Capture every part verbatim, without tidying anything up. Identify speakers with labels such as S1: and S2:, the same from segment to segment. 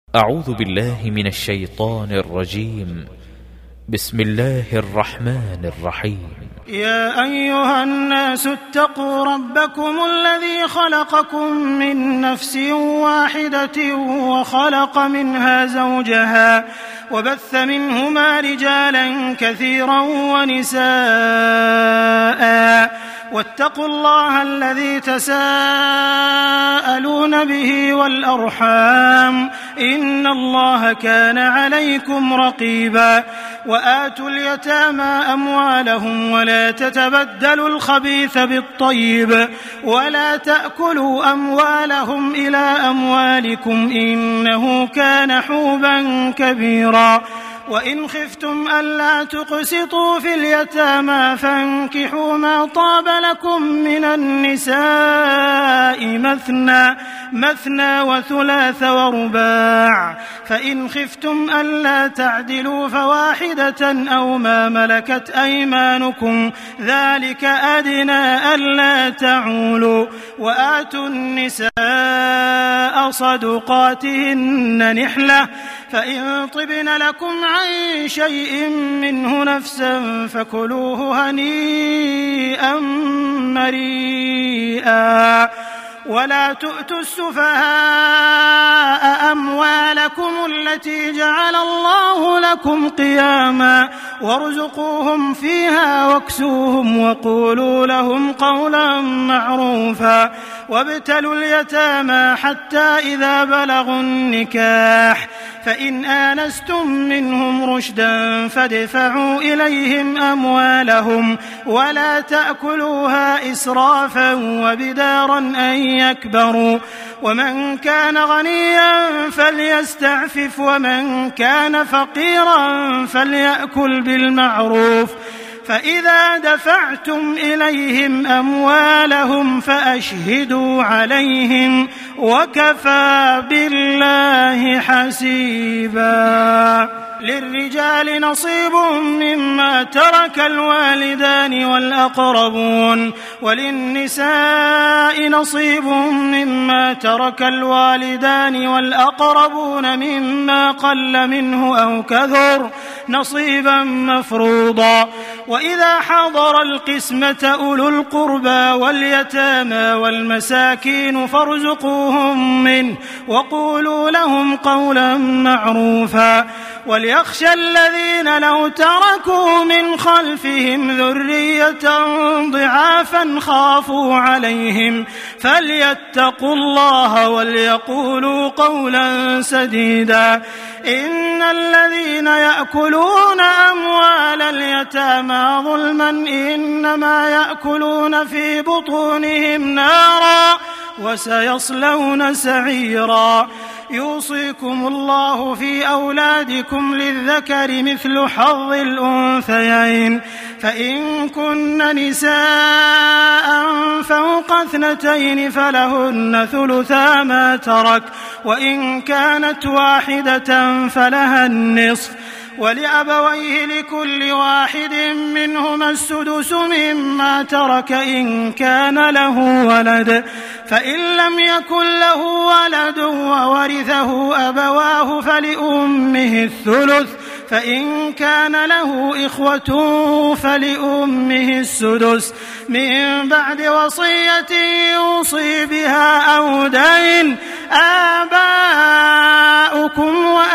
S1: أعوذ بالله من الشيطان الرجيم. بسم الله الرحمن الرحيم.
S2: يا أيها الناس اتقوا ربكم الذي خلقكم من نفس واحدة وخلق منها زوجها وبث منهما رجالا كثيرا ونساء واتقوا الله الذي تساءلون به والأرحام إن الله كان عليكم رقيبا. وآتوا اليتامى أموالهم ولا تتبدلوا الخبيث بالطيب ولا تأكلوا أموالهم إلى أموالكم إنه كان حوبا كبيرا. وإن خفتم ألا تقسطوا في اليتامى فانكحوا ما طاب لكم من النساء مثنى مثنى وثلاث ورباع، فإن خفتم ألا تعدلوا فواحدة أو ما ملكت أيمانكم ذلك أدنى ألا تعولوا. وآتوا النساء صدقاتهن نحلة، فإن طبن لكم عن شيء منه نفسا فكلوه هنيئا مريئا. ولا تؤتوا السفهاء أموالكم التي جعل الله لكم قياما وارزقوهم فيها واكسوهم وقولوا لهم قولا معروفا. وابتلوا اليتامى حتى إذا بلغوا النكاح، فإن آنستم منهم رشدا فادفعوا إليهم أموالهم ولا تأكلوها إسرافا وبدارا أن يكبروا. ومن كان غنيا فليستعفف ومن كان فقيرا فليأكل بالمعروف. فإذا دفعتم إليهم أموالهم فأشهدوا عليهم وكفى بالله حسيبا. للرجال نصيب مما ترك الوالدان والأقربون وللنساء نصيب مما ترك الوالدان والأقربون مما قل منه أو كثر نصيبا مفروضا. وإذا حضر القسمة أولو القربى واليتامى والمساكين فارزقوهم منه وقولوا لهم قولا معروفا. وليخشى الذين لو تركوا من خلفهم ذرية ضعافا خافوا عليهم فليتقوا الله وليقولوا قولا سديدا. إن الذين يأكلون أموال اليتامى ظلما إنما يأكلون في بطونهم نارا وسيصلون سعيرا. يوصيكم الله في أولادكم للذكر مثل حظ الأنثيين، فإن كن نساء فوق اثنتين فلهن ثلثا ما ترك، وإن كانت واحدة فلها النصف. ولأبويه لكل واحد منهما السدس مما ترك إن كان له ولد، فإن لم يكن له ولد وورثه أبواه فلأمه الثلث، فإن كان له إخوة فلأمه السدس من بعد وصية يوصي بها أو دين. آباؤكم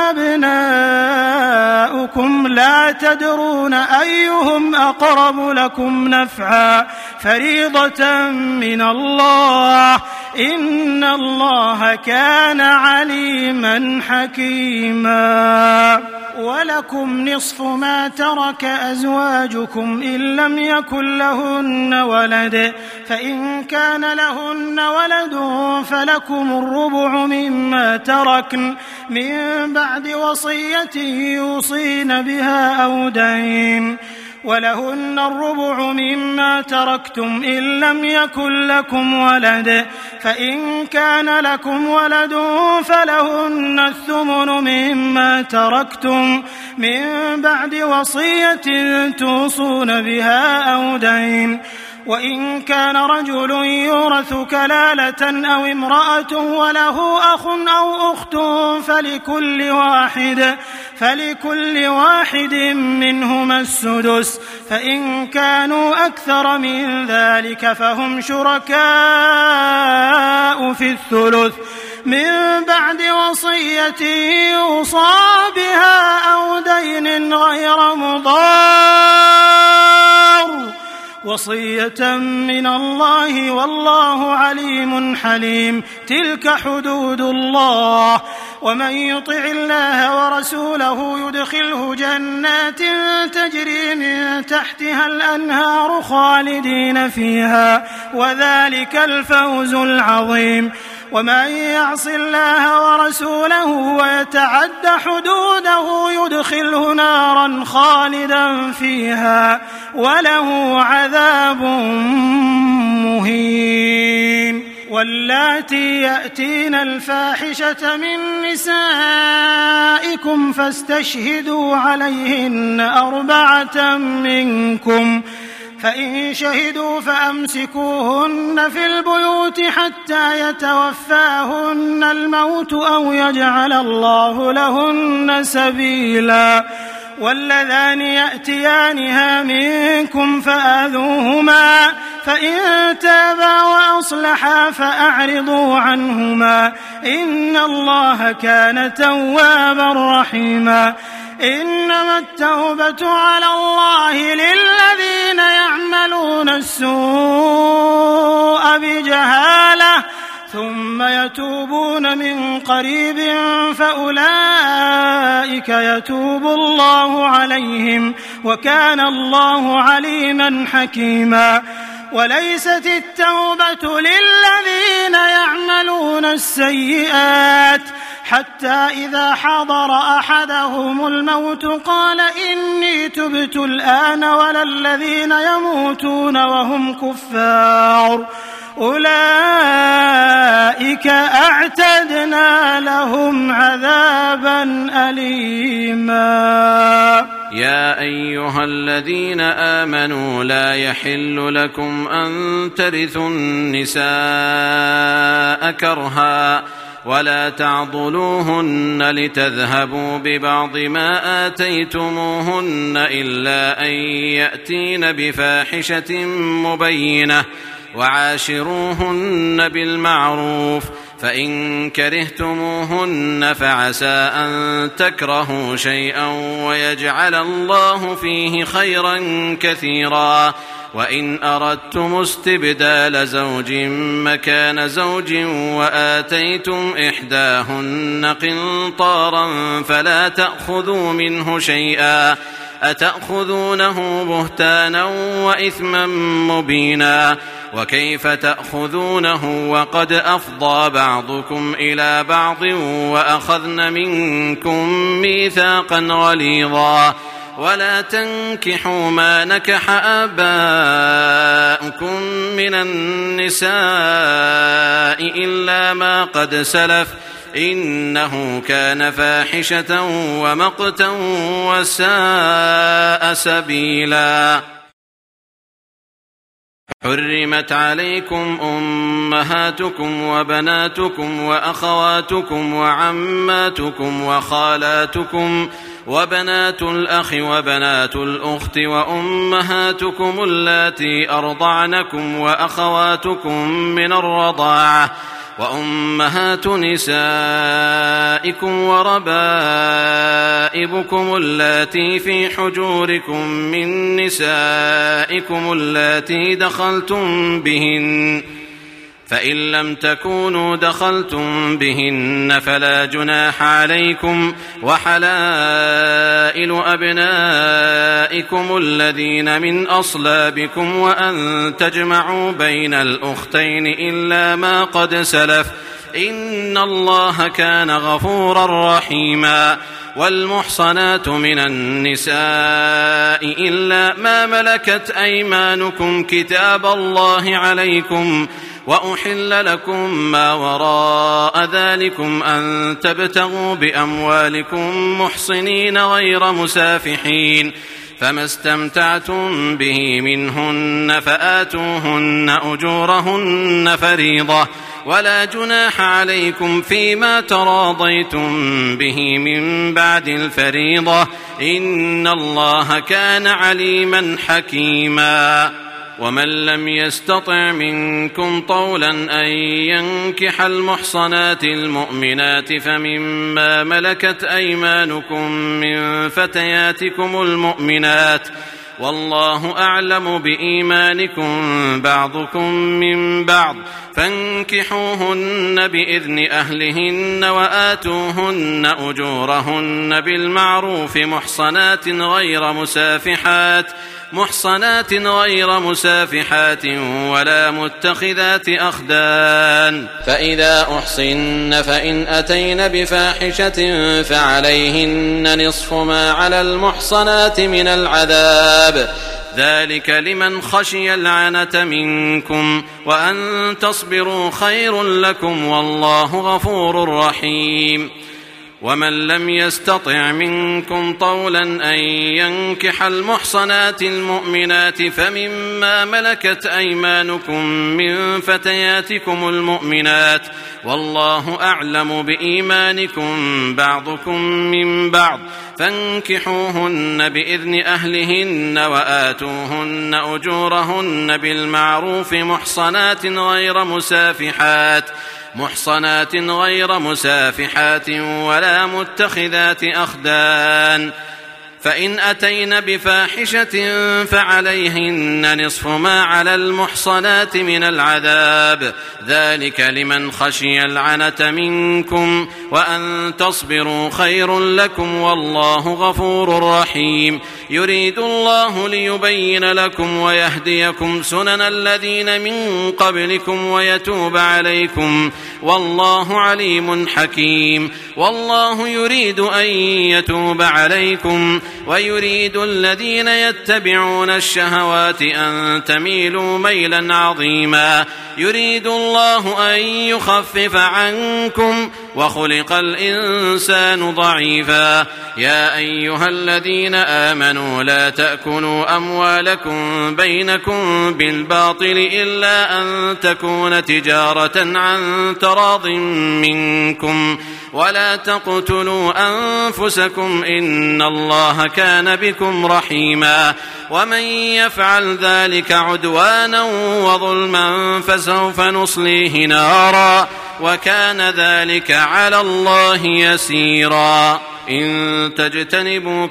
S2: وأبناؤكم لا تدرون أيهم أقرب لكم نفعا فريضة من الله إن الله كان عليما حكيما. ولكم نصف ما ترك أزواجكم إن لم يكن لهن ولد، فإن كان لهن ولد فلكم الربع مما تركن من بعد وصية يوصين بها أو دين. ولهن الربع مما تركتم إن لم يكن لكم ولد، فإن كان لكم ولد فلهن الثمن مما تركتم من بعد وصية توصون بها أو دين. وإن كان رجل يورث كلالة أو امرأة وله أخ أو أخت فلكل واحد فلكل واحد منهما السدس، فإن كانوا أكثر من ذلك فهم شركاء في الثلث من بعد وصية يوصى بها أو دين غير مضار، وصية من الله والله عليم حليم. تلك حدود الله، ومن يطع الله ورسوله يدخله جنات تجري من تحتها الأنهار خالدين فيها، وذلك الفوز العظيم. ومن يعص الله ورسوله ويتعد حدوده يدخله نارا خالدا فيها وله عذاب مهين. واللاتي يأتين الفاحشة من نسائكم فاستشهدوا عليهن أربعة منكم، فإن شهدوا فأمسكوهن في البيوت حتى يتوفاهن الموت أو يجعل الله لهن سبيلا. واللذان يأتيانها منكم فآذوهما، فإن تابا وأصلحا فأعرضوا عنهما، إن الله كان توابا رحيما. إنما التوبة على الله للذين يعملون السوء بجهالة ثم يتوبون من قريب فأولئك يتوب الله عليهم، وكان الله عليما حكيما. وليست التوبة للذين يعملون السيئات حتى إذا حضر أحدهم الموت قال إني تبت الآن، ولا الذين يموتون وهم كفار أولئك أعتدنا لهم عذابا أليما.
S3: يا أيها الذين آمنوا لا يحل لكم أن ترثوا النساء كرها ولا تعضلوهن لتذهبوا ببعض ما آتيتموهن إلا أن يأتين بفاحشة مبينة، وعاشروهن بالمعروف، فإن كرهتموهن فعسى أن تكرهوا شيئا ويجعل الله فيه خيرا كثيرا. وإن أردتم استبدال زوج مكان زوج وآتيتم إحداهن قنطارا فلا تأخذوا منه شيئا، أتأخذونه بهتانا وإثما مبينا، وكيف تأخذونه وقد أفضى بعضكم إلى بعض وأخذن منكم ميثاقا غليظا. ولا تنكحوا ما نكح آباؤكم من النساء إلا ما قد سلف، إنه كان فاحشة ومقتا وساء سبيلا. حرمت عليكم أمهاتكم وبناتكم وأخواتكم وعماتكم وخالاتكم وبنات الأخ وبنات الأخت وأمهاتكم اللاتي أرضعنكم وأخواتكم من الرضاعة وأمهات نسائكم وربائبكم اللاتي في حجوركم من نسائكم اللاتي دخلتم بهن، فإن لم تكونوا دخلتم بهن فلا جناح عليكم، وحلائل أبنائكم الذين من أصلابكم وأن تجمعوا بين الأختين إلا ما قد سلف، إن الله كان غفورا رحيما. والمحصنات من النساء إلا ما ملكت أيمانكم كتاب الله عليكم، وأحل لكم ما وراء ذلكم أن تبتغوا بأموالكم محصنين غير مسافحين، فما استمتعتم به منهن فآتوهن أجورهن فريضة ولا جناح عليكم فيما تراضيتم به من بعد الفريضة إن الله كان عليما حكيما. ومن لم يستطع منكم طولا أن ينكح المحصنات المؤمنات فمما ملكت أيمانكم من فتياتكم المؤمنات والله أعلم بإيمانكم بعضكم من بعض فانكحوهن بإذن أهلهن وآتوهن أجورهن بالمعروف محصنات غير مسافحات محصنات غير مسافحات ولا متخذات أخدان. فإذا أحصن فإن أتين بفاحشة فعليهن نصف ما على المحصنات من العذاب ذلك لمن خشي العنة منكم وأن تصبروا خير لكم والله غفور رحيم. ومن لم يستطع منكم طولا أن ينكح المحصنات المؤمنات فمما ملكت أيمانكم من فتياتكم المؤمنات والله أعلم بإيمانكم بعضكم من بعض فانكحوهن بإذن أهلهن وآتوهن أجورهن بالمعروف محصنات غير مسافحات محصنات غير مسافحات ولا متخذات أخدان. فإن أتين بفاحشة فعليهن نصف ما على المحصنات من العذاب ذلك لمن خشي العنة منكم وأن تصبروا خير لكم والله غفور رحيم. يريد الله ليبين لكم ويهديكم سنن الذين من قبلكم ويتوب عليكم والله عليم حكيم. والله يريد أن يتوب عليكم ويريد الذين يتبعون الشهوات أن تميلوا ميلا عظيما. يريد الله أن يخفف عنكم وخلق الإنسان ضعيفا. يا أيها الذين آمنوا لا تأكلوا أموالكم بينكم بالباطل إلا أن تكون تجارة عن تراض منكم ولا تقتلوا أنفسكم إن الله كان بكم رحيما. ومن يفعل ذلك عدوانا وظلما فسوف نصليه نارا وكان ذلك على الله يسيرا. إن تجتنبوا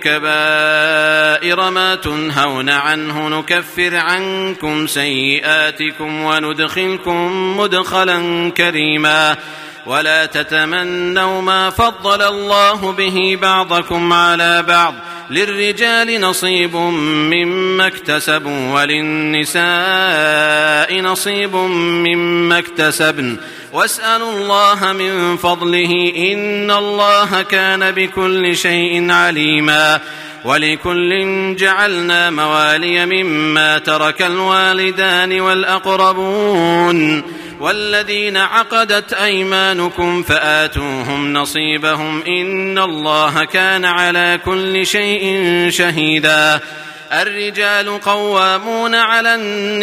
S3: كبائر ما تنهون عنه نكفر عنكم سيئاتكم وندخلكم مدخلا كريما. ولا تتمنوا ما فضل الله به بعضكم على بعض للرجال نصيب مما اكتسبوا وللنساء نصيب مما اكتسبن واسألوا الله من فضله إن الله كان بكل شيء عليما. ولكل جعلنا موالي مما ترك الوالدان والأقربون والذين عقدت أيمانكم فآتوهم نصيبهم إن الله كان على كل شيء شهيدا. الرجال قوامون على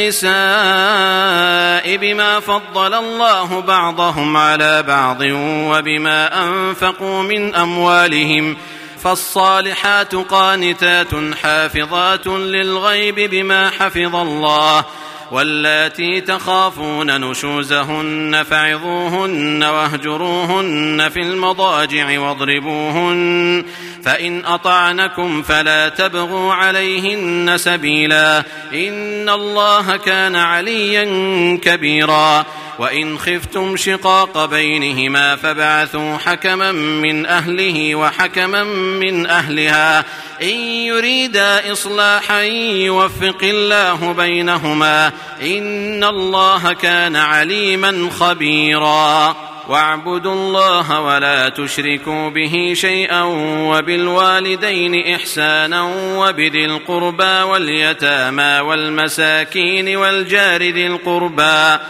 S3: النساء بما فضل الله بعضهم على بعض وبما أنفقوا من أموالهم فالصالحات قانتات حافظات للغيب بما حفظ الله واللاتي تخافون نشوزهن فعظوهن واهجروهن في المضاجع واضربوهن فإن أطعنكم فلا تبغوا عليهن سبيلا إن الله كان عليا كبيرا. وإن خفتم شقاق بينهما فابعثوا حكما من أهله وحكما من أهلها إن يريدا إصلاحا يوفق الله بينهما إن الله كان عليما خبيرا. واعبدوا الله ولا تشركوا به شيئا وبالوالدين إحسانا وبذي القربى واليتامى والمساكين والجار ذي القربى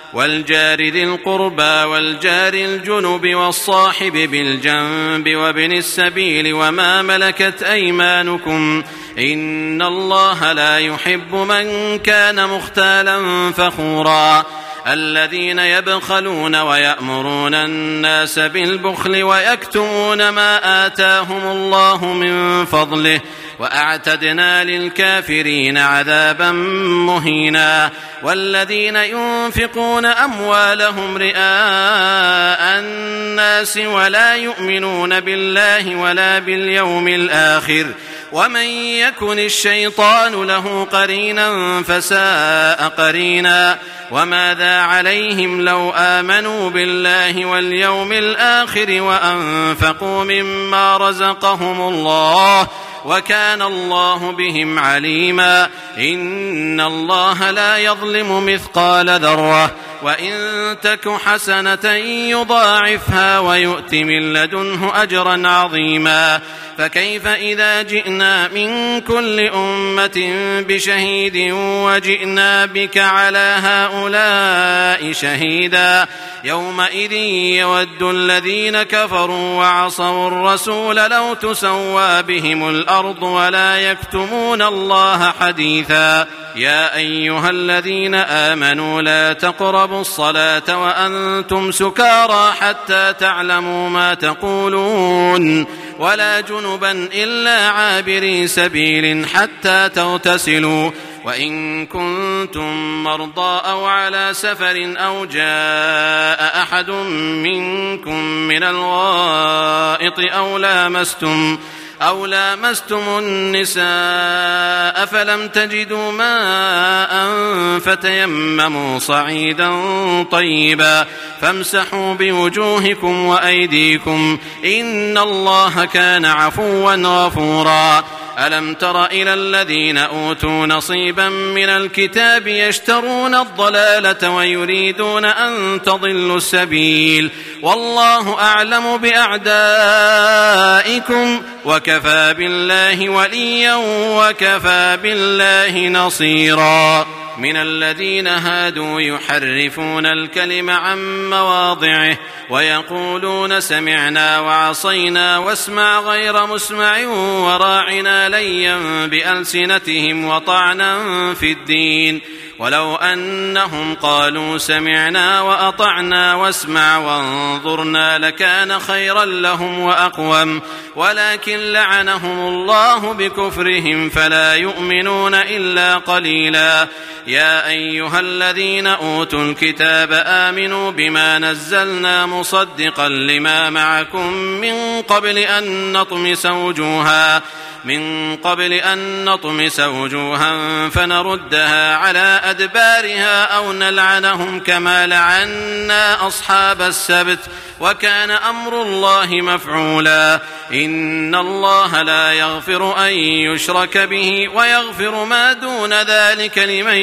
S3: والجار ذي القربى والجار الجنب والصاحب بالجنب وابن السبيل وما ملكت أيمانكم إن الله لا يحب من كان مختالا فخورا الذين يبخلون ويأمرون الناس بالبخل ويكتمون ما آتاهم الله من فضله وأعتدنا للكافرين عذابا مهينا والذين ينفقون أموالهم رئاء الناس ولا يؤمنون بالله ولا باليوم الآخر ومن يكن الشيطان له قرينا فساء قرينا وماذا عليهم لو آمنوا بالله واليوم الآخر وأنفقوا مما رزقهم الله وكان الله بهم عليما إن الله لا يظلم مثقال ذرة وإن تك حسنة يضاعفها ويؤت من لدنه أجرا عظيما فكيف إذا جئنا من كل أمة بشهيد وجئنا بك على هؤلاء شهيدا يومئذ يود الذين كفروا وعصوا الرسول لو تسوى بهم الأرض ولا يكتمون الله حديثا يا أيها الذين آمنوا لا تقربوا الصلاة وأنتم سكارى حتى تعلموا ما تقولون ولا جنبا إلا عابري سبيل حتى تغتسلوا وإن كنتم مرضى أو على سفر أو جاء أحد منكم من الغائط أو لامستم أو لامستم النساء فلم تجدوا ماء فتيمموا صعيدا طيبا فامسحوا بوجوهكم وأيديكم إن الله كان عفوا غفورا ألم تر إلى الذين أوتوا نصيبا من الكتاب يشترون الضلالة ويريدون أن تضلوا السبيل والله أعلم بأعدائكم وكفى بالله وليا وكفى بالله نصيرا من الذين هادوا يحرفون الكلم عن مواضعه ويقولون سمعنا وعصينا واسمع غير مسمع وراعنا ليا بألسنتهم وطعنا في الدين ولو أنهم قالوا سمعنا وأطعنا واسمع وانظرنا لكان خيرا لهم وأقوم ولكن لعنهم الله بكفرهم فلا يؤمنون إلا قليلا يا أيها الذين أوتوا الكتاب آمنوا بما نزلنا مصدقا لما معكم من قبل أن نطمس وجوها من قبل أن نطمس وجوها فنردها على أدبارها أو نلعنهم كما لعنا أصحاب السبت وكان أمر الله مفعولا إن الله لا يغفر أن يشرك به ويغفر ما دون ذلك لمن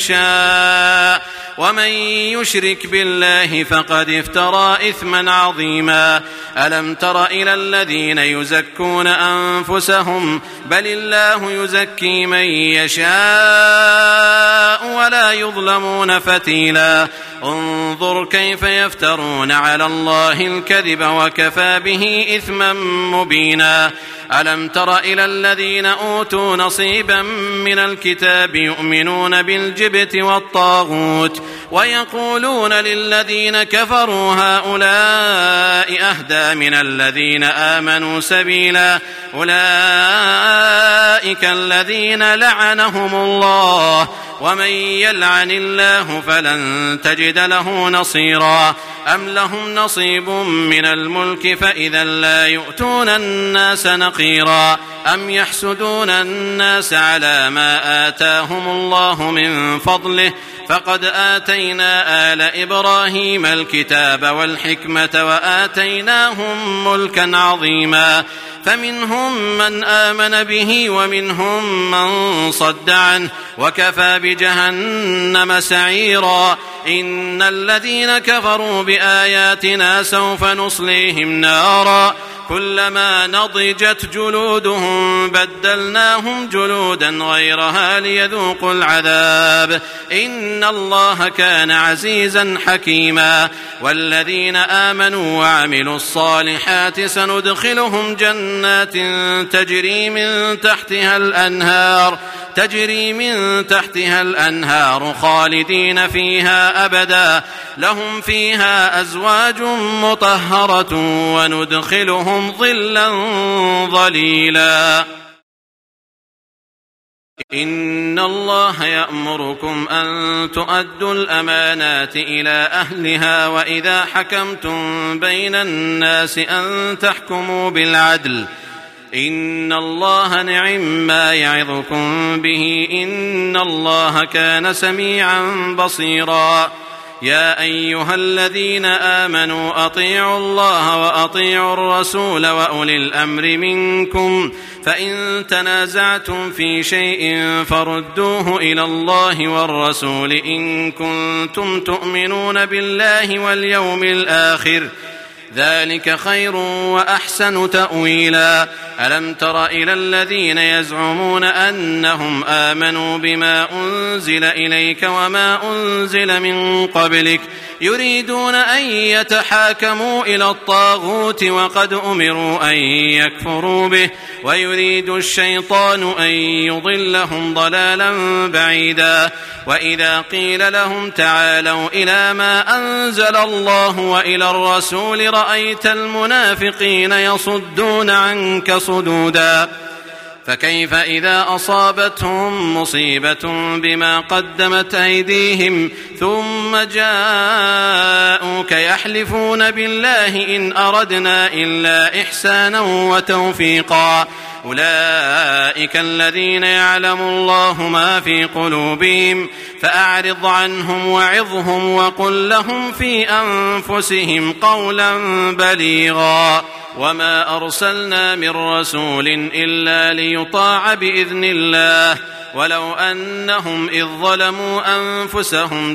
S3: يشاء ومن يشرك بالله فقد افترى إثما عظيما ألم تر إلى الذين يزكون أنفسهم بل الله يزكي من يشاء ولا يظلمون فتيلا انظر كيف يفترون على الله الكذب وكفى به إثما مبينا ألم تر إلى الذين أوتوا نصيبا من الكتاب يؤمنون بالجبت والطاغوت ويقولون للذين كفروا هؤلاء أهدى من الذين آمنوا سبيلا أولئك الذين لعنهم الله ومن يلعن الله فلن تجد له نصيرا أم لهم نصيب من الملك فإذا لا يؤتون الناس نقيرا أم يحسدون الناس على ما آتاهم الله من فضله فقد آتينا آل إبراهيم الكتاب والحكمة وآتيناهم ملكا عظيما فمنهم من آمن به ومنهم من صد عنه وكفى بجهنم سعيرا إن الذين كفروا بآياتنا سوف نصليهم نارا كلما نضجت جلودهم بدلناهم جلودا غيرها ليذوقوا العذاب إن الله كان عزيزا حكيما والذين آمنوا وعملوا الصالحات سندخلهم جنات تجري من تحتها الأنهار تجري من تحتها الأنهار خالدين فيها أبدا لهم فيها أزواج مطهرة وندخلهم ظلا ظليلا إن الله يأمركم أن تؤدوا الأمانات إلى أهلها وإذا حكمتم بين الناس أن تحكموا بالعدل إن الله نعم ما يعظكم به إن الله كان سميعا بصيرا يا أيها الذين آمنوا أطيعوا الله وأطيعوا الرسول وأولي الأمر منكم فإن تنازعتم في شيء فردوه إلى الله والرسول إن كنتم تؤمنون بالله واليوم الآخر ذلك خير وأحسن تأويلا ألم تر إلى الذين يزعمون أنهم آمنوا بما أنزل إليك وما أنزل من قبلك يريدون أن يتحاكموا إلى الطاغوت وقد أمروا أن يكفروا به ويريد الشيطان أن يضلهم ضلالا بعيدا وإذا قيل لهم تعالوا إلى ما أنزل الله وإلى الرسول رأيت المنافقين يصدون عنك صدودا فكيف إذا أصابتهم مصيبة بما قدمت أيديهم ثم جاءوك يحلفون بالله إن أردنا إلا إحسانا وتوفيقا أولئك الذين يعلم الله ما في قلوبهم فأعرض عنهم وعظهم وقل لهم في أنفسهم قولا بليغا وما أرسلنا من رسول إلا ليطاع بإذن الله ولو أنهم إذ ظلموا أنفسهم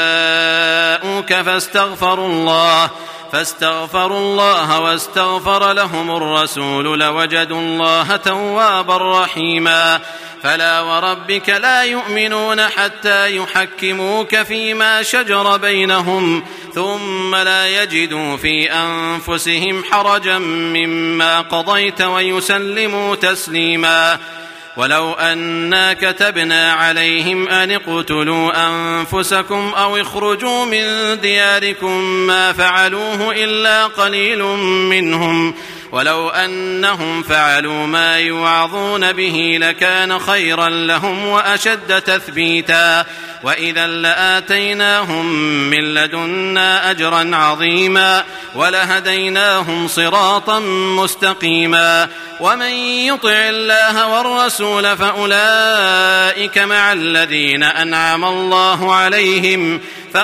S3: جاءوك فاستغفروا الله فاستغفروا الله واستغفر لهم الرسول لوجدوا الله توابا رحيما فلا وربك لا يؤمنون حتى يحكموك فيما شجر بينهم ثم لا يجدوا في أنفسهم حرجا مما قضيت ويسلموا تسليما ولو أنا كتبنا عليهم أن اقتلوا أنفسكم أو اخرجوا من دياركم ما فعلوه إلا قليل منهم ولو أنهم فعلوا ما يوعظون به لكان خيرا لهم وأشد تثبيتا وإذا لآتيناهم من لدنا أجرا عظيما ولهديناهم صراطا مستقيما ومن يطع الله والرسول فأولئك مع الذين أنعم الله عليهم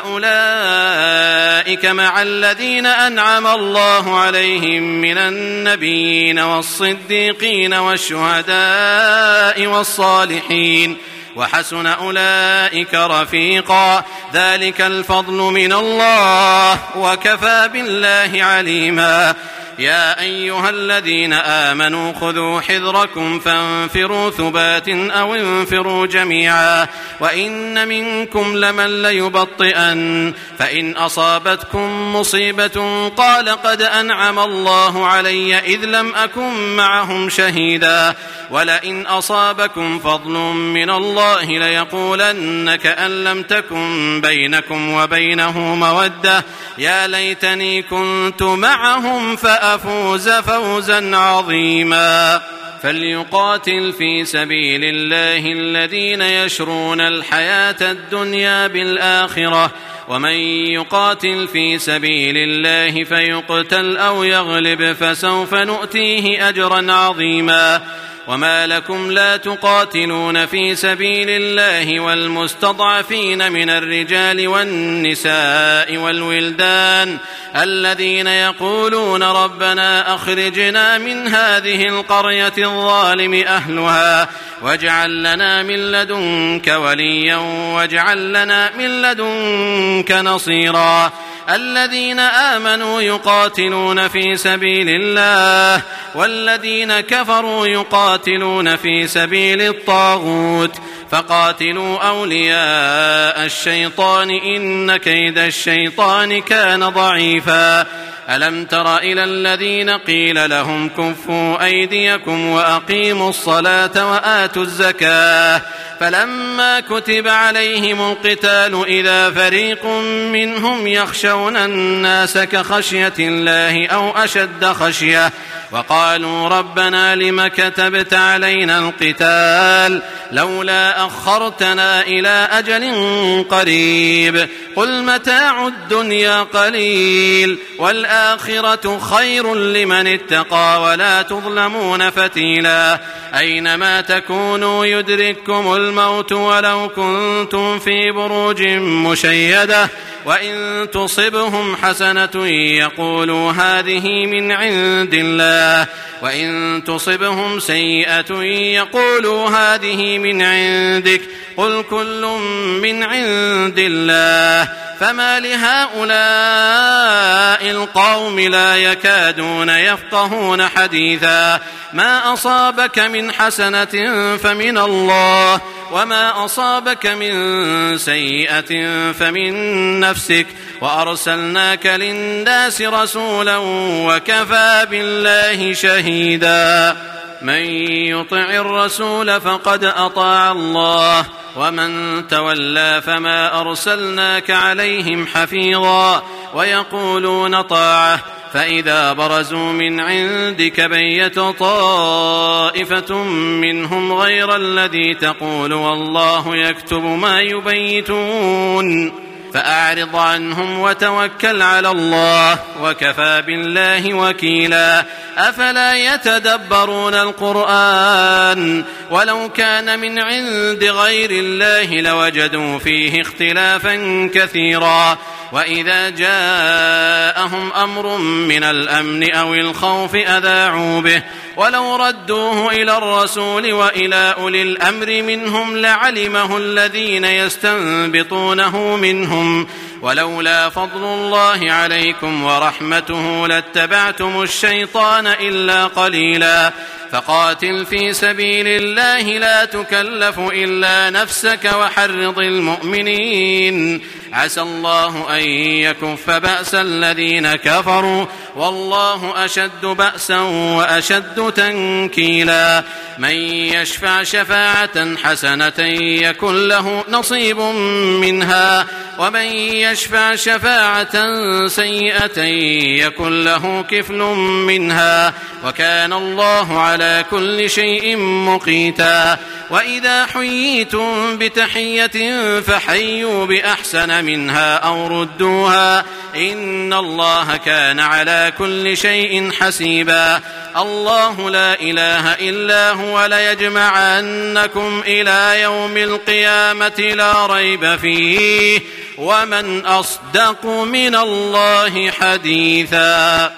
S3: فأولئك مع الذين أنعم الله عليهم من النبيين والصديقين والشهداء والصالحين وحسن أولئك رفيقا ذلك الفضل من الله وكفى بالله عليما يا أيها الذين آمنوا خذوا حذركم فانفروا ثبات أو انفروا جميعا وإن منكم لمن ليبطئن فإن أصابتكم مصيبة قال قد أنعم الله علي إذ لم أكن معهم شهيدا ولئن أصابكم فضل من الله ليقولن كأن لم تكن بينكم وبينه مودة يا ليتني كنت معهم فأفوز فوزا عظيما فليقاتل في سبيل الله الذين يشرون الحياة الدنيا بالآخرة ومن يقاتل في سبيل الله فيقتل أو يغلب فسوف نؤتيه أجرا عظيما وما لكم لا تقاتلون في سبيل الله والمستضعفين من الرجال والنساء والولدان الذين يقولون ربنا أخرجنا من هذه القرية الظالم أهلها واجعل لنا من لدنك وليا واجعل لنا من لدنك نصيرا الذين آمنوا يقاتلون في سبيل الله والذين كفروا يقاتلون في سبيل الطاغوت فقاتلوا أولياء الشيطان إن كيد الشيطان كان ضعيفا ألم تر إلى الذين قيل لهم كفوا أيديكم وأقيموا الصلاة وآتوا الزكاة فلما كتب عليهم القتال إذا فريق منهم يخشون الناس كخشية الله أو أشد خشية وقالوا ربنا لم كتبت علينا القتال لولا أخرتنا إلى أجل قريب قل متاع الدنيا قليل والآخرة خير لمن اتقى ولا تظلمون فتيلا أينما تكونوا يدرككم الموت ولو كنتم في بروج مشيدة وإن تصبهم حسنة يقولوا هذه من عند الله وإن تصبهم سيئة يقولوا هذه من عندك قل كل من عند الله فما لهؤلاء القوم لا يكادون يفقهون حديثا ما أصابك من حسنة فمن الله وما أصابك من سيئة فمن نفسك وأرسلناك للناس رسولا وكفى بالله شهيدا من يطع الرسول فقد أطاع الله ومن تولى فما أرسلناك عليهم حفيظا ويقولون طاعة فإذا برزوا من عندك بيت طائفة منهم غير الذي تقول والله يكتب ما يبيتون فأعرض عنهم وتوكل على الله وكفى بالله وكيلا أفلا يتدبرون القرآن ولو كان من عند غير الله لوجدوا فيه اختلافا كثيرا وإذا جاءهم أمر من الأمن أو الخوف أذاعوا به ولو ردوه إلى الرسول وإلى أولي الأمر منهم لعلمه الذين يستنبطونه منهم ولولا فضل الله عليكم ورحمته لاتبعتم الشيطان إلا قليلا فقاتل في سبيل الله لا تكلف إلا نفسك وحرض المؤمنين عسى الله أن يكف بأس الذين كفروا والله أشد بأسا وأشد تنكيلا من يشفع شفاعة حسنة يكن له نصيب منها ومن يشفع شفاعة سيئة يكن له كفل منها وكان الله على كل شيء مقيتا وإذا حييتم بتحية فحيوا بأحسن منها أو ردوها إن الله كان على كل شيء حسيبا الله لا إله إلا هو ليجمعنكم إلى يوم القيامة لا ريب فيه ومن أصدق من الله حديثا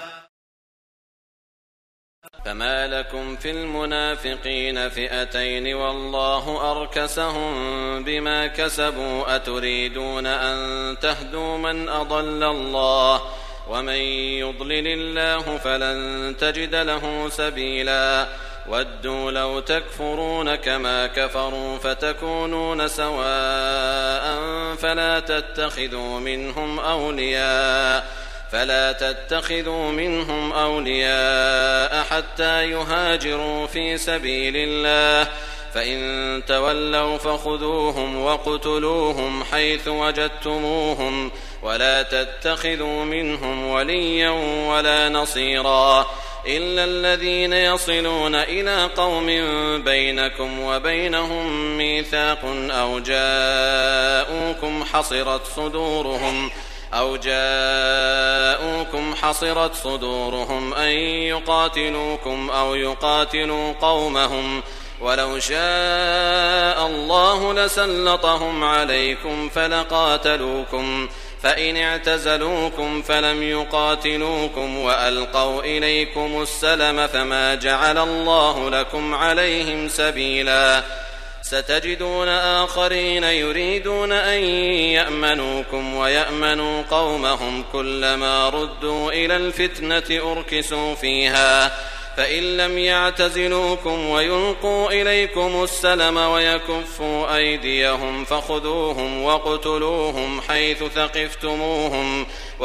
S3: فما لكم في المنافقين فئتين والله أركسهم بما كسبوا أتريدون أن تهدوا من أضل الله ومن يضلل الله فلن تجد له سبيلا ودوا لو تكفرون كما كفروا فتكونون سواء فلا تتخذوا منهم أولياء فلا تتخذوا منهم أولياء حتى يهاجروا في سبيل الله فإن تولوا فخذوهم وقتلوهم حيث وجدتموهم ولا تتخذوا منهم وليا ولا نصيرا إلا الذين يصلون إلى قوم بينكم وبينهم ميثاق أو جاءوكم حصرت صدورهم أو جاءوكم حصرت صدورهم أن يقاتلوكم أو يقاتلوا قومهم ولو شاء الله لسلطهم عليكم فلقاتلوكم فإن اعتزلوكم فلم يقاتلوكم وألقوا إليكم السلم فما جعل الله لكم عليهم سبيلا ستجدون آخرين يريدون أن يأمنوكم ويأمنوا قومهم كلما ردوا إلى الفتنة أركسوا فيها فإن لم يعتزلوكم ويلقوا إليكم السلم ويكفوا أيديهم فخذوهم واقتلوهم حيث ثقفتموهم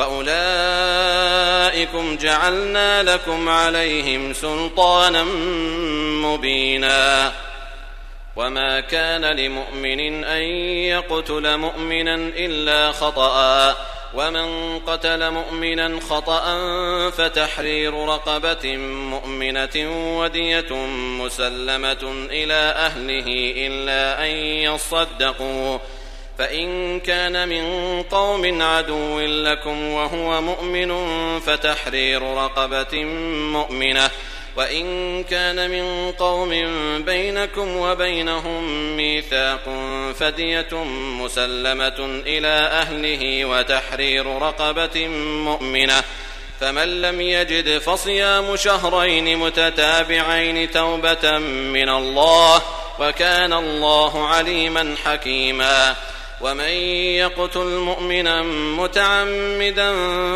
S3: وأولئكم جعلنا لكم عليهم سلطانا مبينا وما كان لمؤمن أن يقتل مؤمنا إلا خطأ ومن قتل مؤمنا خطأ فتحرير رقبة مؤمنة ودية مسلمة إلى أهله إلا أن يصدقوا فإن كان من قوم عدو لكم وهو مؤمن فتحرير رقبة مؤمنة وإن كان من قوم بينكم وبينهم ميثاق فدية مسلمة إلى أهله وتحرير رقبة مؤمنة فمن لم يجد فصيام شهرين متتابعين توبة من الله وكان الله عليما حكيما ومن يقتل مؤمنا متعمدا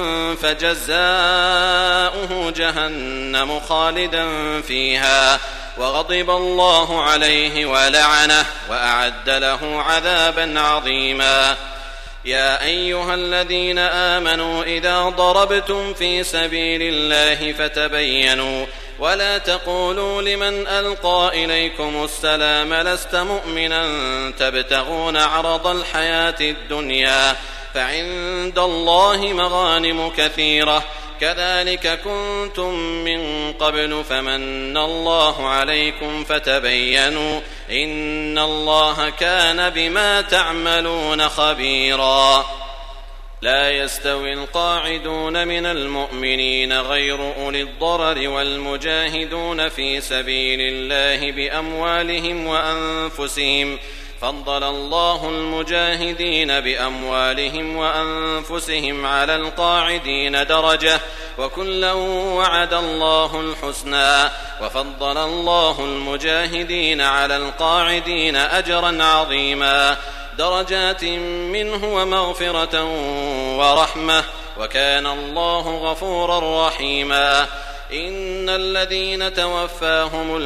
S3: فجزاؤه جهنم خالدا فيها وغضب الله عليه ولعنه وأعد له عذابا عظيما يا أيها الذين آمنوا إذا ضربتم في سبيل الله فتبينوا ولا تقولوا لمن ألقى إليكم السلام لست مؤمنا تبتغون عرض الحياة الدنيا فعند الله مغانم كثيرة كذلك كنتم من قبل فمن الله عليكم فتبينوا إن الله كان بما تعملون خبيرا لا يستوي القاعدون من المؤمنين غير أولي الضرر والمجاهدون في سبيل الله بأموالهم وأنفسهم فضل الله المجاهدين بأموالهم وأنفسهم على القاعدين درجة وكلا وعد الله الحسنى وفضل الله المجاهدين على القاعدين أجرا عظيما درجات منه ومغفرة ورحمة وكان الله غفورا رحيما إن الذين توفاهم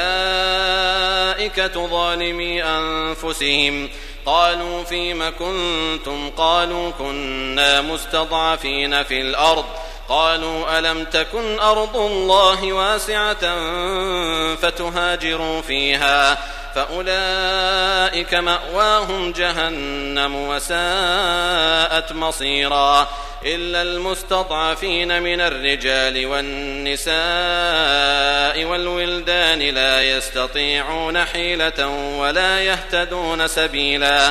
S3: الملائكة ظالمي أنفسهم قالوا فيم كنتم قالوا كنا مستضعفين في الأرض قالوا ألم تكن أرض الله واسعة فتهاجروا فيها فأولئك مأواهم جهنم وساءت مصيرا إلا المستضعفين من الرجال والنساء والولدان لا يستطيعون حيلة ولا يهتدون سبيلا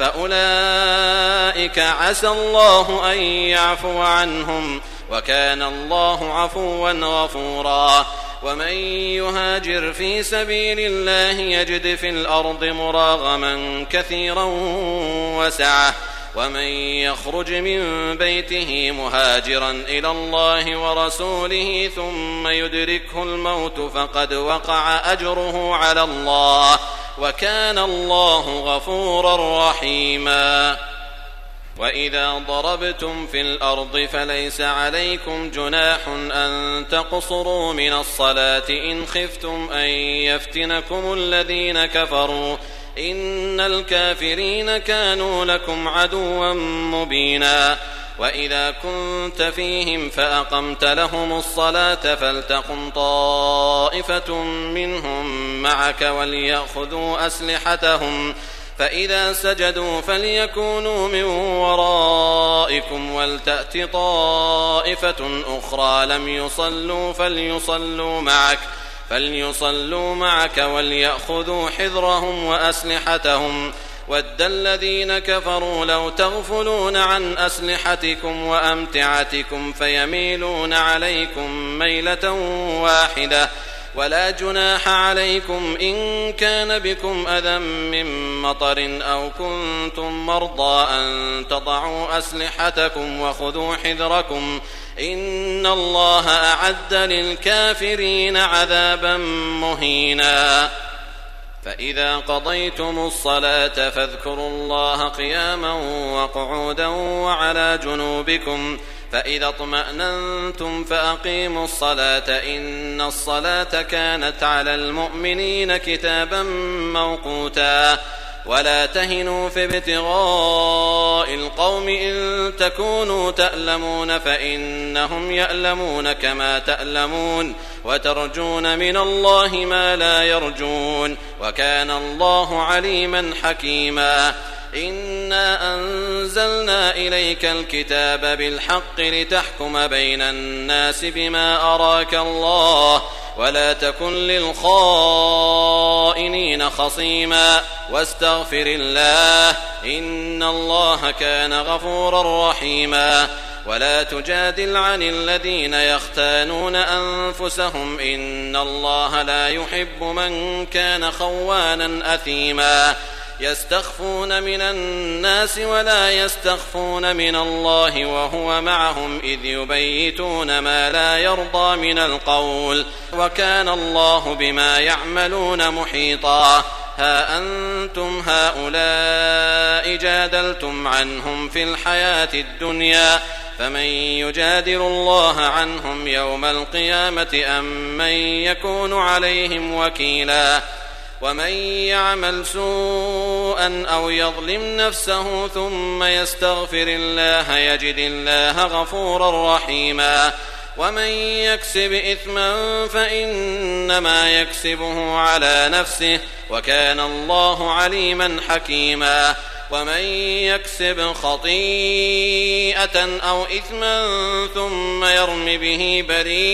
S3: فأولئك عسى الله أن يعفو عنهم وكان الله عفوا غفورا ومن يهاجر في سبيل الله يجد في الأرض مراغما كثيرا وسعة ومن يخرج من بيته مهاجرا إلى الله ورسوله ثم يدركه الموت فقد وقع أجره على الله وكان الله غفورا رحيما وإذا ضربتم في الأرض فليس عليكم جناح أن تقصروا من الصلاة إن خفتم أن يفتنكم الذين كفروا إن الكافرين كانوا لكم عدوا مبينا وإذا كنت فيهم فأقمت لهم الصلاة فلتقم طائفة منهم معك وليأخذوا أسلحتهم فإذا سجدوا فليكونوا من ورائكم ولتأت طائفة أخرى لم يصلوا فليصلوا معك فليصلوا معك وليأخذوا حذرهم وأسلحتهم ود الذين كفروا لو تغفلون عن أسلحتكم وأمتعتكم فيميلون عليكم ميلة واحدة ولا جناح عليكم إن كان بكم أذى من مطر أو كنتم مرضى أن تضعوا أسلحتكم وخذوا حذركم إن الله أعد للكافرين عذابا مهينا فإذا قضيتم الصلاة فاذكروا الله قياما وقعودا وعلى جنوبكم فإذا اطمأننتم فأقيموا الصلاة إن الصلاة كانت على المؤمنين كتابا موقوتا ولا تهنوا في ابتغاء القوم إن تكونوا تألمون فإنهم يألمون كما تألمون وترجون من الله ما لا يرجون وكان الله عليما حكيما إنا أنزلنا إليك الكتاب بالحق لتحكم بين الناس بما أراك الله ولا تكن للخائنين خصيما واستغفر الله إن الله كان غفورا رحيما ولا تجادل عن الذين يختانون أنفسهم إن الله لا يحب من كان خوانا أثيما يستخفون من الناس ولا يستخفون من الله وهو معهم إذ يبيتون ما لا يرضى من القول وكان الله بما يعملون محيطا ها أنتم هؤلاء جادلتم عنهم في الحياة الدنيا فمن يجادل الله عنهم يوم القيامة أم من يكون عليهم وكيلا ومن يعمل سوءا أو يظلم نفسه ثم يستغفر الله يجد الله غفورا رحيما ومن يكسب إثما فإنما يكسبه على نفسه وكان الله عليما حكيما ومن يكسب خطيئة أو إثما ثم يرم به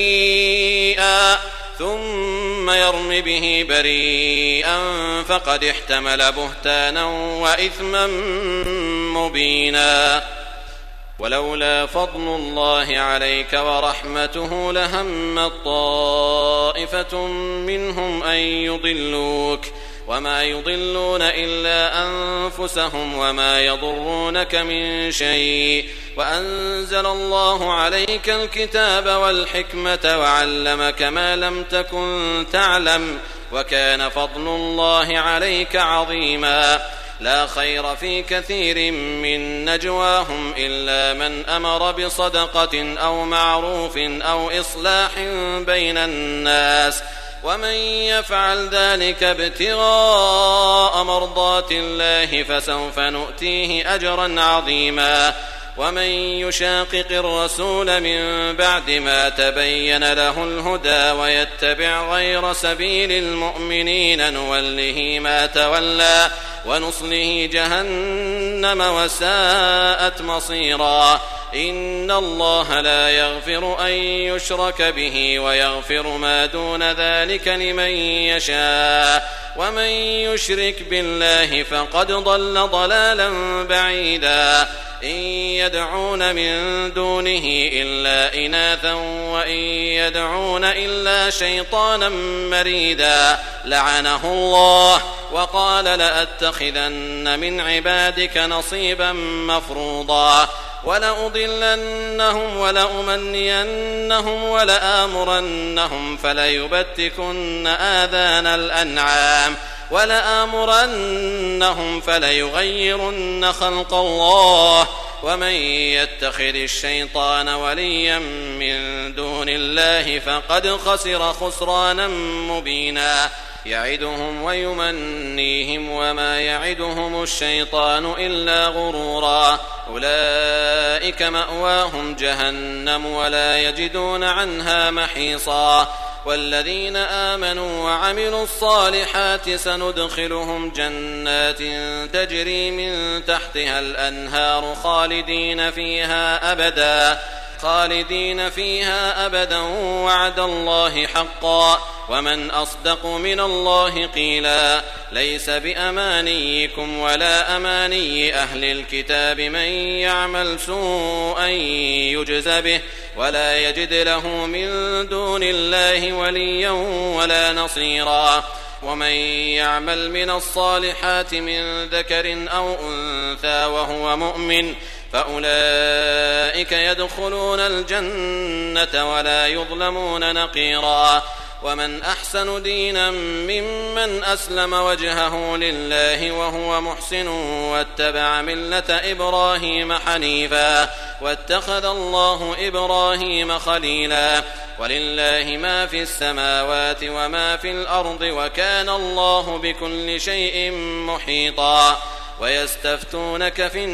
S3: بريئا ثم يرم به بريئا فقد احتمل بهتانا وإثما مبينا ولولا فضل الله عليك ورحمته لهمت طائفة منهم أن يضلوك وما يضلون إلا أنفسهم وما يضرونك من شيء وأنزل الله عليك الكتاب والحكمة وعلمك ما لم تكن تعلم وكان فضل الله عليك عظيما لا خير في كثير من نجواهم إلا من أمر بصدقة أو معروف أو إصلاح بين الناس ومن يفعل ذلك ابتغاء مرضات الله فسوف نؤتيه أجرا عظيما ومن يشاقق الرسول من بعد ما تبين له الهدى ويتبع غير سبيل المؤمنين نوله ما تولى ونصله جهنم وساءت مصيرا إن الله لا يغفر أن يشرك به ويغفر ما دون ذلك لمن يشاء ومن يشرك بالله فقد ضل ضلالا بعيدا إن يدعون من دونه إلا إناثا وإن يدعون إلا شيطانا مريدا لعنه الله وقال لأتخذن من عبادك نصيبا مفروضا ولأضلنهم ولأمنينهم ولآمرنهم فليبتكن آذان الأنعام ولآمرنهم فليغيرن خلق الله ومن يتخذ الشيطان وليا من دون الله فقد خسر خسرانا مبينا يعدهم ويمنيهم وما يعدهم الشيطان إلا غرورا أولئك مأواهم جهنم ولا يجدون عنها محيصا والذين آمنوا وعملوا الصالحات سندخلهم جنات تجري من تحتها الأنهار خالدين فيها أبدا خالدين فيها أبدا وعد الله حقا ومن أصدق من الله قيلا ليس بأمانيكم ولا أماني أهل الكتاب من يعمل سوءا يجز به ولا يجد له من دون الله وليا ولا نصيرا ومن يعمل من الصالحات من ذكر أو أنثى وهو مؤمن فأولئك يدخلون الجنة ولا يظلمون نقيرا ومن أحسن دينا ممن أسلم وجهه لله وهو محسن واتبع ملة إبراهيم حنيفا واتخذ الله إبراهيم خليلا ولله ما في السماوات وما في الأرض وكان الله بكل شيء محيطا ويستفتونك في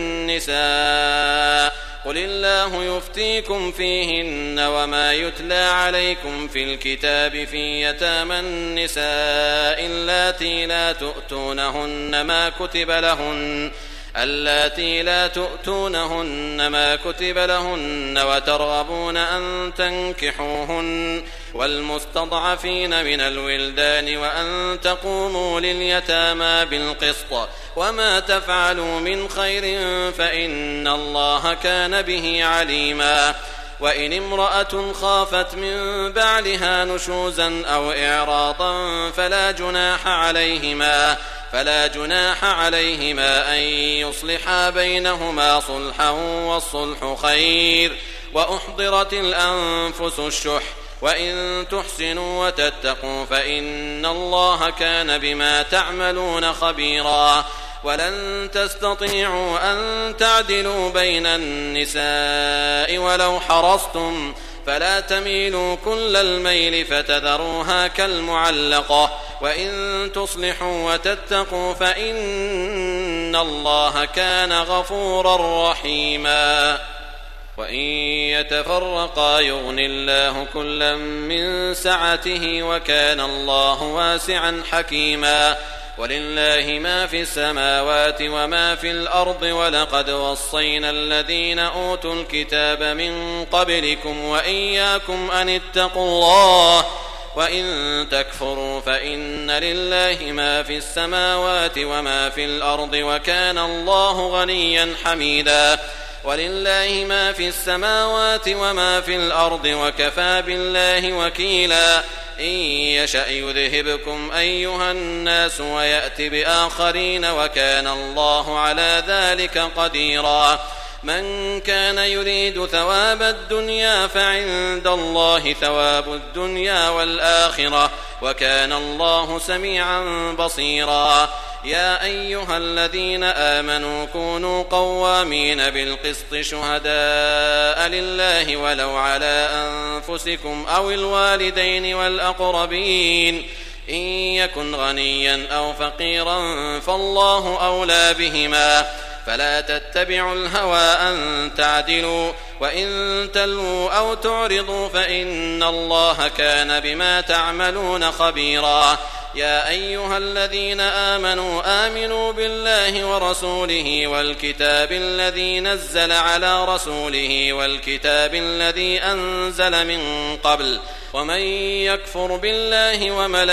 S3: النساء قل الله يفتيكم فيهن وما يتلى عليكم في الكتاب في يتامى النساء اللاتي لا تؤتونهن ما كتب لهن اللاتي لا تؤتونهن ما كتب لهن وترغبون أن تنكحوهن والمستضعفين من الولدان وأن تقوموا لليتامى بالقسط وما تفعلوا من خير فإن الله كان به عليما وإن امرأة خافت من بعلها نشوزا أو إعراضا فلا جناح عليهما فلا جناح عليهما أن يصلحا بينهما صلحا والصلح خير وأحضرت الأنفس الشح وإن تحسنوا وتتقوا فإن الله كان بما تعملون خبيرا ولن تستطيعوا أن تعدلوا بين النساء ولو حرصتم فلا تميلوا كل الميل فتذروها كالمعلقة وإن تصلحوا وتتقوا فإن الله كان غفورا رحيما وإن يتفرقا يغن الله كلا من سعته وكان الله واسعا حكيما ولله ما في السماوات وما في الأرض ولقد وصينا الذين أوتوا الكتاب من قبلكم وإياكم أن اتقوا الله وإن تكفروا فإن لله ما في السماوات وما في الأرض وكان الله غنيا حميدا ولله ما في السماوات وما في الأرض وكفى بالله وكيلا إن يشأ يذهبكم أيها الناس ويأت بآخرين وكان الله على ذلك قديرا من كان يريد ثواب الدنيا فعند الله ثواب الدنيا والآخرة وكان الله سميعا بصيرا يا أيها الذين آمنوا كونوا قوامين بالقسط شهداء لله ولو على أنفسكم أو الوالدين والأقربين إن يكن غنيا أو فقيرا فالله أولى بهما فلا تتبعوا الهوى أن تعدلوا وإن تلووا أو تعرضوا فإن الله كان بما تعملون خبيرا يا أيها الذين آمنوا آمنوا بالله ورسوله والكتاب الذي نزل على رسوله والكتاب الذي أنزل من قبل ومن يكفر بالله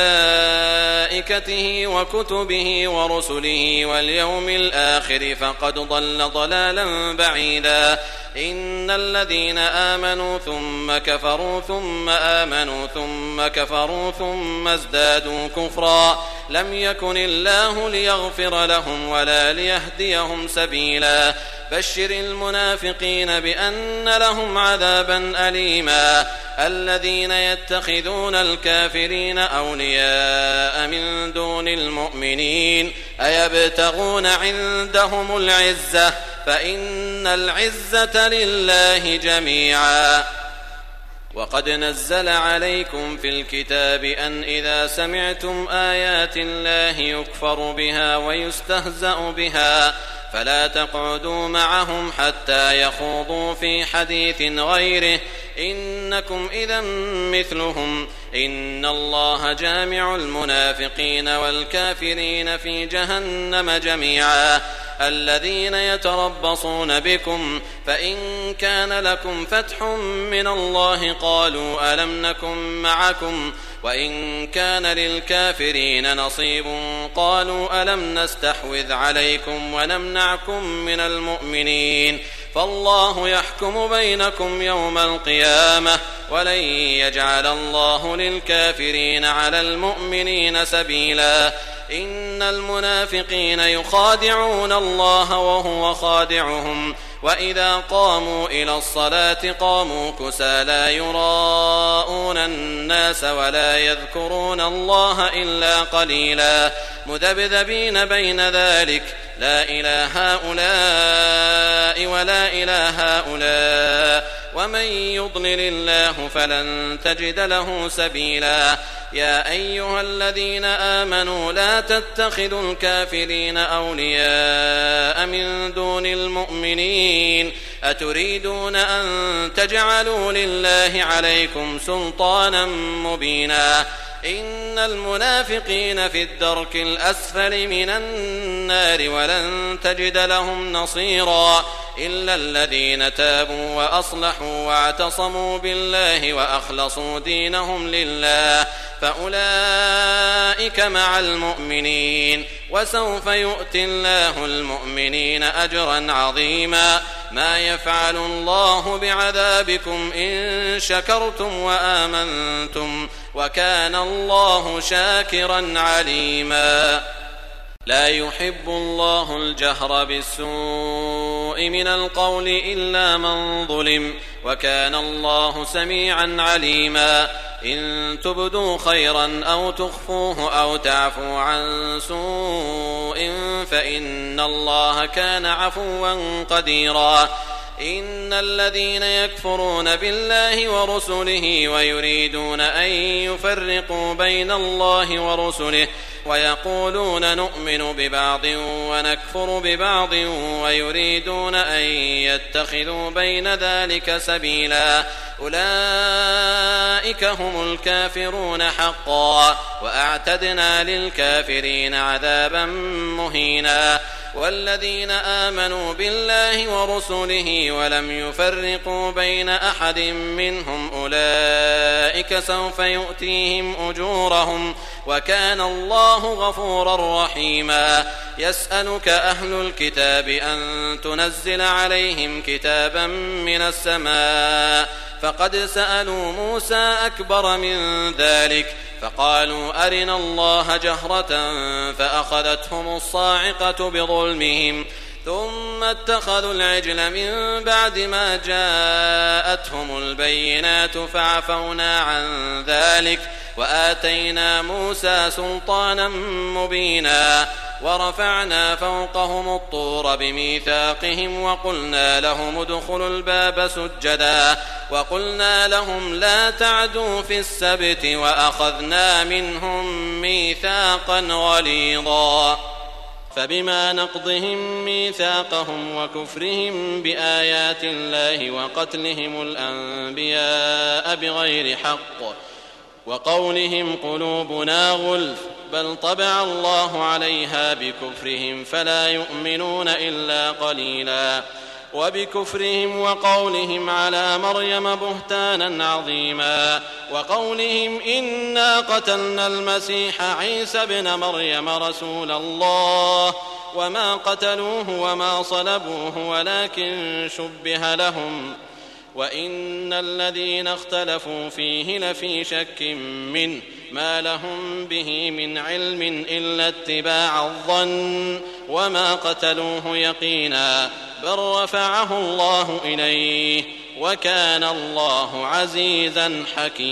S3: وملائكته وكتبه ورسله واليوم الآخر فقد ضل ضلالا بعيدا إن الذين آمنوا ثم كفروا ثم آمنوا ثم كفروا ثم ازدادوا كفرا لم يكن الله ليغفر لهم ولا ليهديهم سبيلا بشر المنافقين بأن لهم عذابا أليما الذين يتخذون الكافرين أولياء من دون المؤمنين أيبتغون عندهم العزة فإن العزة لله جميعا وقد نزل عليكم في الكتاب أن إذا سمعتم آيات الله يكفر بها ويستهزأ بها فلا تقعدوا معهم حتى يخوضوا في حديث غيره إنكم إذا مثلهم إن الله جامع المنافقين والكافرين في جهنم جميعا الذين يتربصون بكم فإن كان لكم فتح من الله قالوا ألم نكن معكم وإن كان للكافرين نصيب قالوا ألم نستحوذ عليكم ونمنعكم من المؤمنين فالله يحكم بينكم يوم القيامة ولن يجعل الله للكافرين على المؤمنين سبيلا إن المنافقين يخادعون الله وهو خادعهم وإذا قاموا إلى الصلاة قاموا كسى لا يراءون الناس ولا يذكرون الله إلا قليلا مذبذبين بين ذلك لا إلى هؤلاء ولا إلى هؤلاء ومن يضلل الله فلن تجد له سبيلا يا أيها الذين آمنوا لا تتخذوا الكافرين أولياء من دون المؤمنين أتريدون أن تجعلوا لله عليكم سلطانا مبينا إن المنافقين في الدرك الأسفل من النار ولن تجد لهم نصيرا إلا الذين تابوا وأصلحوا واعتصموا بالله وأخلصوا دينهم لله فأولئك مع المؤمنين وسوف يؤتي الله المؤمنين أجرا عظيما ما يفعل الله بعذابكم إن شكرتم وآمنتم وكان الله شاكرا عليما لا يحب الله الجهر بالسوء من القول إلا من ظلم وكان الله سميعا عليما إن تبدوا خيرا أو تخفوه أو تعفوا عن سوء فإن الله كان عفوا قديرا إن الذين يكفرون بالله ورسله ويريدون أن يفرقوا بين الله ورسله ويقولون نؤمن ببعض ونكفر ببعض ويريدون أن يتخذوا بين ذلك سبيلا أولئك هم الكافرون حقا وأعتدنا للكافرين عذابا مهينا والذين آمنوا بالله ورسله ولم يفرقوا بين أحد منهم أولئك سوف يؤتيهم أجورهم وكان الله غفورا رحيما يسألك أهل الكتاب أن تنزل عليهم كتابا من السماء فقد سألوا موسى أكبر من ذلك فقالوا أرنا الله جهرة فأخذتهم الصاعقة بظلمهم ثم اتخذوا العجل من بعد ما جاءتهم البينات فعفونا عن ذلك وآتينا موسى سلطانا مبينا ورفعنا فوقهم الطور بميثاقهم وقلنا لهم ادخلوا الباب سجدا وقلنا لهم لا تعدوا في السبت وأخذنا منهم ميثاقا غليظا فبما نقضهم ميثاقهم وكفرهم بآيات الله وقتلهم الأنبياء بغير حق وقولهم قلوبنا غلف بل طبع الله عليها بكفرهم فلا يؤمنون إلا قليلا وبكفرهم وقولهم على مريم بهتانا عظيما وقولهم إنا قتلنا المسيح عيسى ابن مريم رسول الله وما قتلوه وما صلبوه ولكن شبه لهم وإن الذين اختلفوا فيه لفي شك منه ما لهم به من علم إلا اتباع الظن وما قتلوه يقينا بل رفعه الله إليه وكان الله عزيزا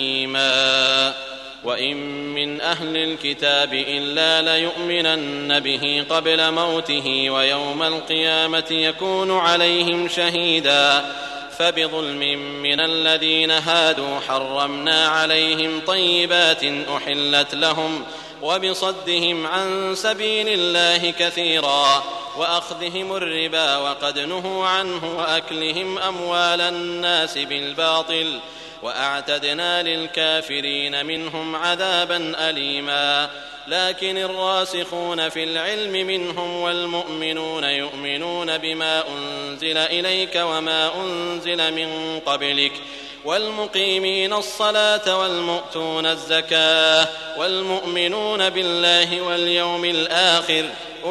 S3: حكيما وإن من أهل الكتاب إلا ليؤمنن به قبل موته ويوم القيامة يكون عليهم شهيدا فبظلم من الذين هادوا حرمنا عليهم طيبات أحلت لهم وبصدهم عن سبيل الله كثيرا وأخذهم الربا وقد نهوا عنه وأكلهم أموال الناس بالباطل وأعتدنا للكافرين منهم عذابا أليما لكن الراسخون في العلم منهم والمؤمنون يؤمنون بما أنزل إليك وما أنزل من قبلك والمقيمين الصلاة والمؤتون الزكاة والمؤمنون بالله واليوم الآخر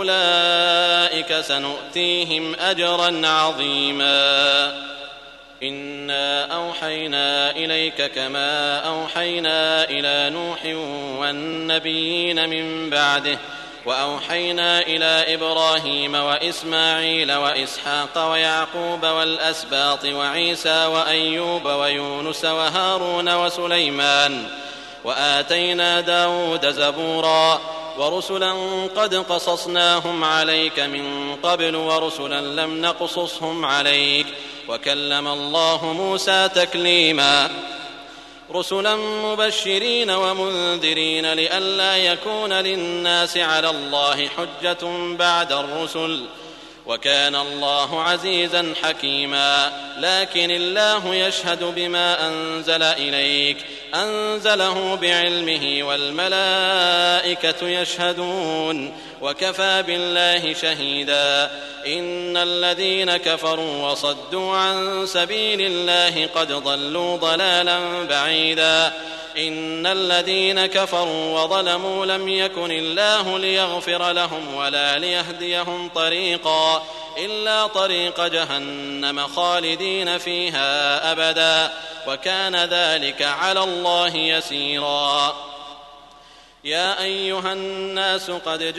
S3: أولئك سنؤتيهم أجرا عظيما إنا أوحينا إليك كما أوحينا إلى نوح والنبيين من بعده وأوحينا إلى إبراهيم وإسماعيل وإسحاق ويعقوب والأسباط وعيسى وأيوب ويونس وهارون وسليمان وآتينا داود زبورا ورسلا قد قصصناهم عليك من قبل ورسلا لم نقصصهم عليك وكلم الله موسى تكليما رسلا مبشرين ومنذرين لئلا يكون للناس على الله حجة بعد الرسل وكان الله عزيزا حكيما لكن الله يشهد بما أنزل إليك أنزله بعلمه والملائكة يشهدون وكفى بالله شهيدا إن الذين كفروا وصدوا عن سبيل الله قد ضلوا ضلالا بعيدا إن الذين كفروا وظلموا لم يكن الله ليغفر لهم ولا ليهديهم طريقا إلا طريق جهنم خالدين فيها أبدا وكان ذلك على الله يسيرا يا أيها الناس قد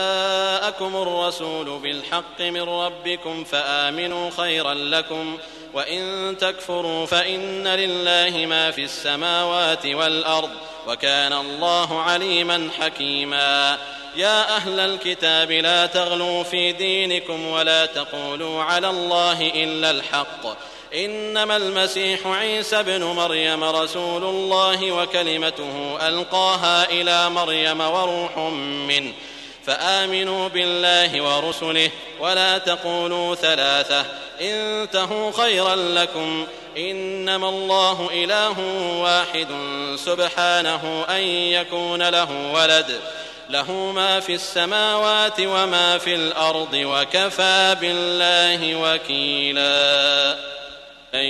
S3: جاءكم الرسول بالحق من ربكم فآمنوا خيرا لكم وإن تكفروا فإن لله ما في السماوات والأرض وكان الله عليما حكيما يا أهل الكتاب لا تغلوا في دينكم ولا تقولوا على الله إلا الحق إنما المسيح عيسى بن مريم رسول الله وكلمته ألقاها إلى مريم وروح منه فآمنوا بالله ورسله ولا تقولوا ثلاثة انتهوا خيرا لكم إنما الله إله واحد سبحانه أن يكون له ولد له ما في السماوات وما في الأرض وكفى بالله وكيلا أن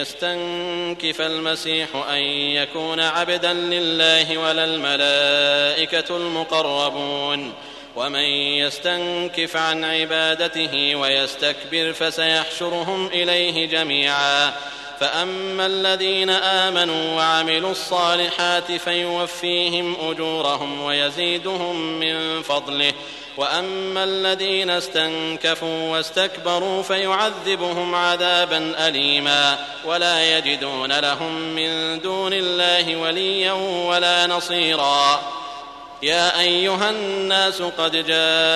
S3: يستنكف المسيح أن يكون عبدا لله ولا الملائكة المقربون ومن يستنكف عن عبادته ويستكبر فسيحشرهم إليه جميعا فأما الذين آمنوا وعملوا الصالحات فيوفيهم أجورهم ويزيدهم من فضله وأما الذين استنكفوا واستكبروا فيعذبهم عذابا أليما ولا يجدون لهم من دون الله وليا ولا نصيرا يا أيها الناس قد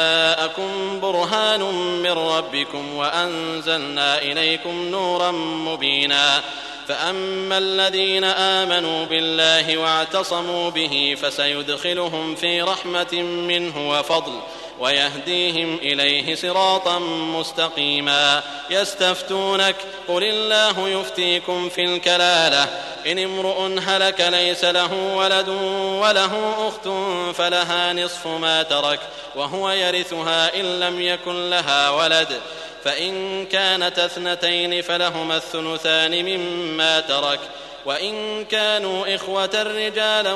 S3: جاءكم برهان من ربكم وأنزلنا إليكم نورا مبينا فأما الذين آمنوا بالله واعتصموا به فسيدخلهم في رحمة منه وفضل ويهديهم إليه صراطا مستقيما يستفتونك قل الله يفتيكم في الكلالة إن امرؤ هلك ليس له ولد وله أخت فلها نصف ما ترك وهو يرثها إن لم يكن لها ولد فإن كانت اثنتين فلهما الثلثان مما ترك وإن كانوا إخوة رجالا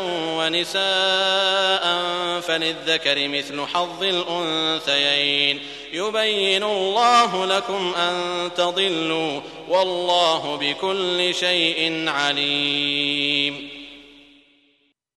S3: ونساء فللذكر مثل حظ الأنثيين يبين الله لكم أن تضلوا والله بكل شيء عليم